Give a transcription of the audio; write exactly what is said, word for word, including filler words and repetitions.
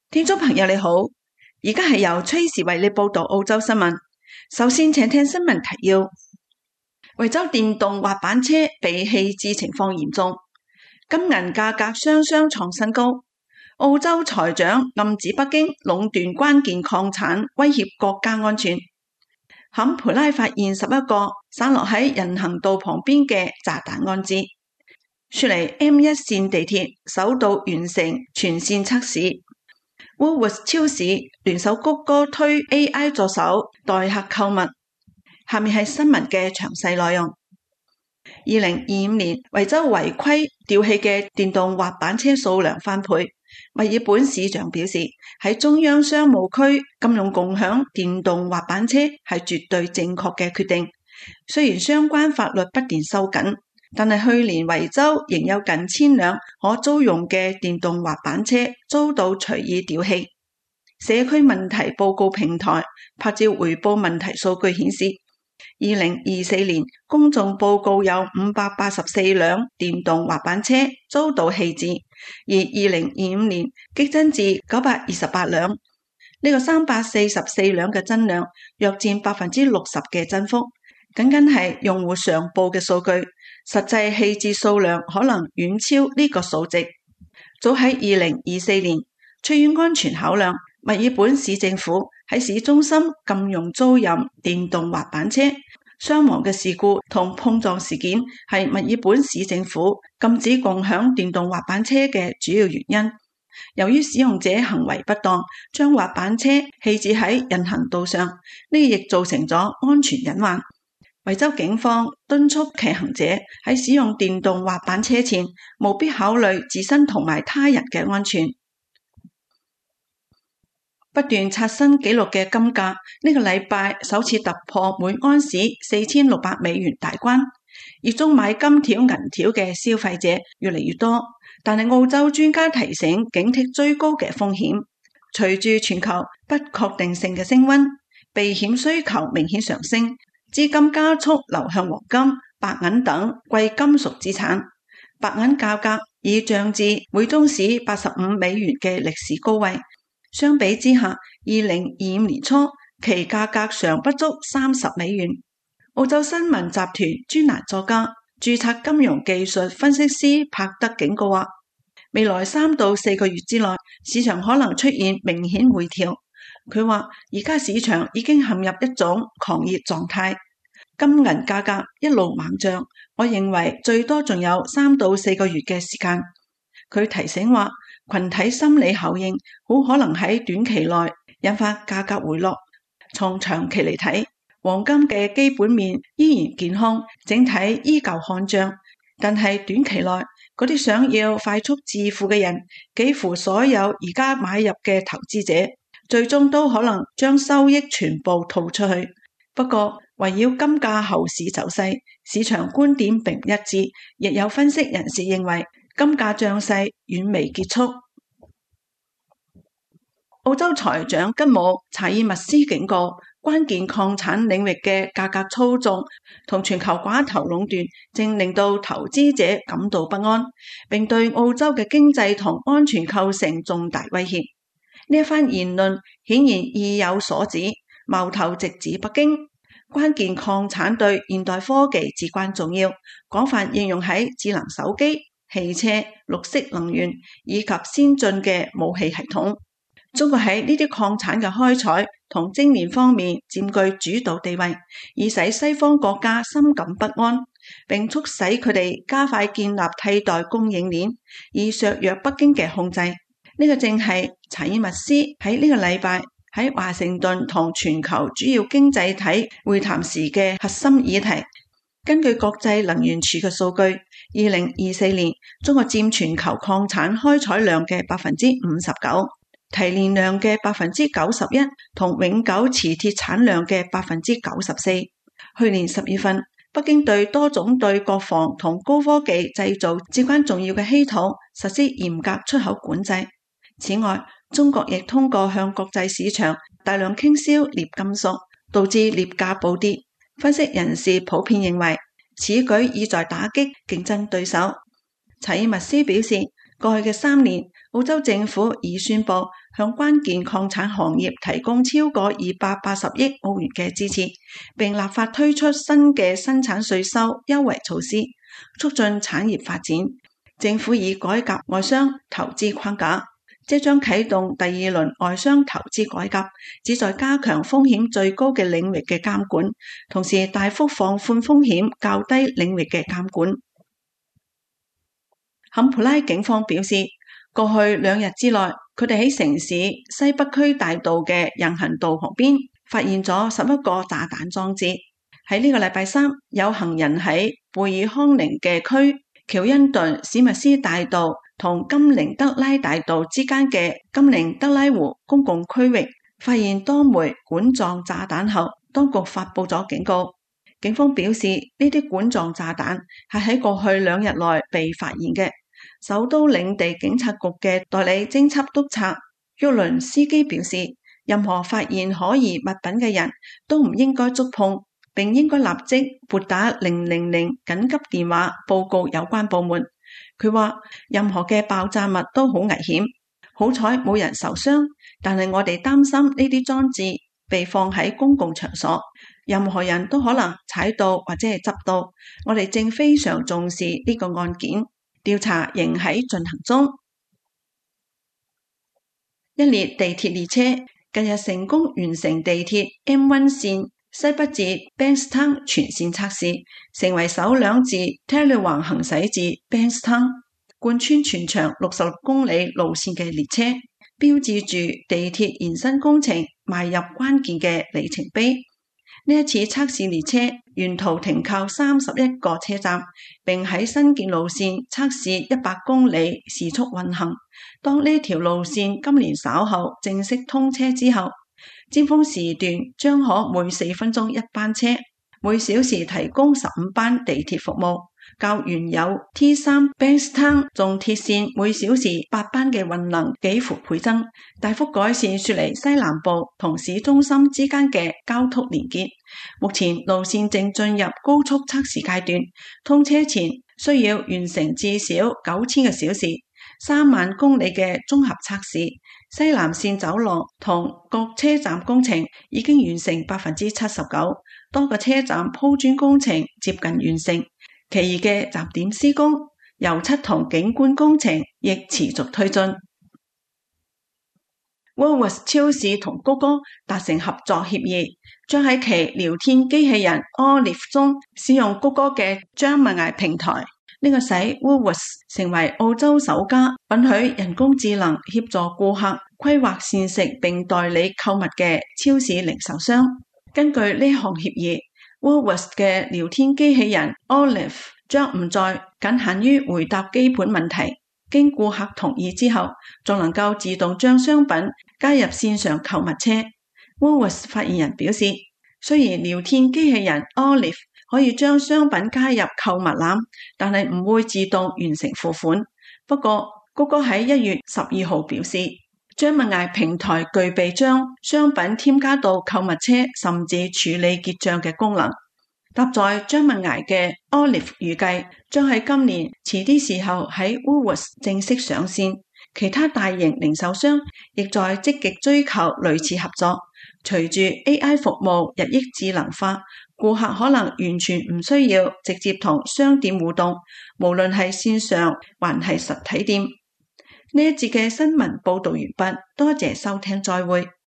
聽眾朋友你好，而家係由崔時為你報道澳洲新聞。首先請聽新聞提要：維州電動滑板車被棄置情況嚴重，金銀價格雙雙創新高。澳洲財長暗指北京壟斷關鍵礦產，威脅國家安全。坎培拉發現十一個散落喺人行道旁邊嘅炸彈安置。雪梨 M 一 線地鐵首度完成全線測試。Woolworths 超市聯手谷歌推 A I 助手代客購物。下面係新聞嘅詳細內容。二零二五年，維州違規吊棄嘅電動滑板車數量翻倍。墨爾本市長表示，喺中央商務區禁用共享電動滑板車係絕對正確嘅決定。雖然相關法律不斷收緊，但係去年維州仍有近千輛可租用嘅電動滑板車遭到隨意吊棄。社區問題報告平台拍照回報問題數據顯示，二零二四年公眾報告有五百八十四輛電動滑板車遭到棄置，而二零二五年激增至九百二十八輛。呢、這個三百四十四輛嘅增量約佔百分之六十嘅增幅，僅僅係用戶上報嘅數據，實際棄置數量可能遠超呢個數值。早喺二零二四年，出於安全考量，墨爾本市政府喺市中心禁用租賃電動滑板車。傷亡嘅事故同碰撞事件係墨爾本市政府禁止共享電動滑板車嘅主要原因。由於使用者行為不當，將滑板車棄置喺人行道上，呢亦造成咗安全隱患。維州警方敦促騎行者喺使用電動滑板車前，務必考慮自身同埋他人嘅安全。不斷刷新紀錄嘅金價，呢個禮拜首次突破每安士四千六百美元大關，熱衷買金條銀條嘅消費者越嚟越多。但係澳洲專家提醒警惕追高嘅風險。隨住全球不確定性嘅升溫，避險需求明顯上升，資金加速流向黃金、白銀等貴金屬資產。白銀價格已漲至每宗士八十五美元嘅歷史高位。相比之下，二零二五年初其價格尚不足三十美元。澳洲新聞集團專欄作家、註冊金融技術分析師柏德警告話，未來三到四個月之內，市場可能出現明顯回調。佢話而家市場已經陷入一種狂熱狀態，金銀價格一路猛漲，我認為最多仲有三到四個月嘅時間。佢提醒話，群體心理效應好可能喺短期內引發價格回落。從長期嚟睇，黃金嘅基本面依然健康，整體依舊看漲。但係短期內嗰啲想要快速致富嘅人，幾乎所有而家買入嘅投資者，最終都可能將收益全部吐出去。不過圍繞金價後市走勢，市場觀點並唔一致，亦有分析人士認為金價漲勢遠未結束。澳洲財長吉姆查爾密斯警告，關鍵礦產領域嘅價格操縱同全球寡頭壟斷正令到投資者感到不安，並對澳洲嘅經濟同安全構成重大威脅。呢一番言論顯然意有所指，矛頭直指北京。關鍵礦產對現代科技至關重要，廣泛應用喺智能手機、汽車、綠色能源以及先進嘅武器系統。中國喺呢啲礦產嘅開採同精煉方面佔據主導地位，以使西方國家深感不安，並促使佢哋加快建立替代供應鏈，以削弱北京嘅控制。呢、這個正係查爾密斯喺呢個禮拜喺華盛頓同全球主要經濟體會談時嘅核心議題。根據國際能源署嘅數據，二零二四年中國佔全球礦產開採量嘅百分之五十九，提煉量嘅百分之九十一，同永久磁鐵產量嘅百分之九十四。去年十月份，北京對多種對國防同高科技製造至關重要嘅稀土實施嚴格出口管制。此外，中國亦通過向國際市場大量傾銷鎳金屬，導致鎳價暴跌。分析人士普遍認為，此舉意在打擊競爭對手。查爾密斯表示，過去嘅三年， 澳洲政府已宣布向關鍵礦產行業提供超過二百八十億澳元嘅支持，並立法推出新嘅生產稅收優惠措施，促進產業發展。政府已改革外商投資框架，即將啟動第二輪外商投資改革，旨在加強風險最高嘅領域嘅監管，同時大幅放寬風險較低領域嘅監管。坎普拉警方表示，過去兩日之內，佢哋喺城市西北區大道嘅人行道旁邊發現咗十一個炸彈裝置。喺呢個禮拜三，有行人喺貝爾康寧嘅區喬恩頓史密斯大道同金寧德拉大道之間嘅金寧德拉湖公共區域發現多枚管狀炸彈後，當局發佈咗警告。警方表示，呢啲管狀炸彈係喺過去兩日內被發現嘅。首都領地警察局嘅代理偵緝督察沃倫斯基表示，任何發現可疑物品嘅人都唔應該觸碰，並應該立即撥打零零零緊急電話報告有關部門。佢話，任何嘅爆炸物都好危險，好彩冇人受傷，但係我哋擔心呢啲裝置被放喺公共場所，任何人都可能踩到或者係執到。我哋正非常重視呢個案件。調查仍喺進行中。一列地鐵列車近日成功完成地鐵 M 一 線西北至 Bankstown 全線測試，成為首輛自 Tarrawonga 行駛至 Bankstown 貫穿全長六十六公里路線嘅列車，標誌住地鐵延伸工程邁入關鍵嘅里程碑。呢一次測試列車沿途停靠三十一個車站，並喺新建路線測試一百公里時速運行。當呢條路線今年稍後正式通車之後，尖峰時段將可每四分鐘一班車，每小時提供十五班地鐵服務，較原有 T 三 Bankstown 縱鐵線每小時八班嘅運能幾乎倍增，大幅改善雪梨西南部同市中心之間嘅交通連結。目前路線正進入高速測試階段，通車前需要完成至少九千個小時、三萬公里嘅綜合測試。西南線走廊同各車站工程已經完成百分之七十九，多個車站鋪磚工程接近完成，其餘嘅站點施工、油漆同景觀工程亦持續推進。Woolworths 超市同谷歌達成合作協議，將喺其聊天機器人 Olive 中使用谷歌嘅張文藝平台。呢個使 Woolworths 成為澳洲首家允許人工智能協助顧客規劃膳食並代理購物嘅超市零售商。根據呢項協議，Woolworths 嘅聊天機器人 Olive 將唔再僅限於回答基本問題，經顧客同意之後，仲能夠自動將商品加入線上購物車。Woolworths 發言人表示，雖然聊天機器人 Olive 可以將商品加入購物籃，但係唔會自動完成付款。不過，谷歌喺一月十二號表示，張文藝平台具備將商品添加到購物車甚至處理結賬嘅功能。搭載張文藝嘅 Olive 預計將喺今年遲啲時候喺 Woolworths 正式上線。其他大型零售商亦在積極追求類似合作。隨住 A I 服務日益智能化，顧客可能完全唔需要直接同商店互動，無論係線上還係實體店。呢一節嘅新聞報道完畢，多謝收聽，再會。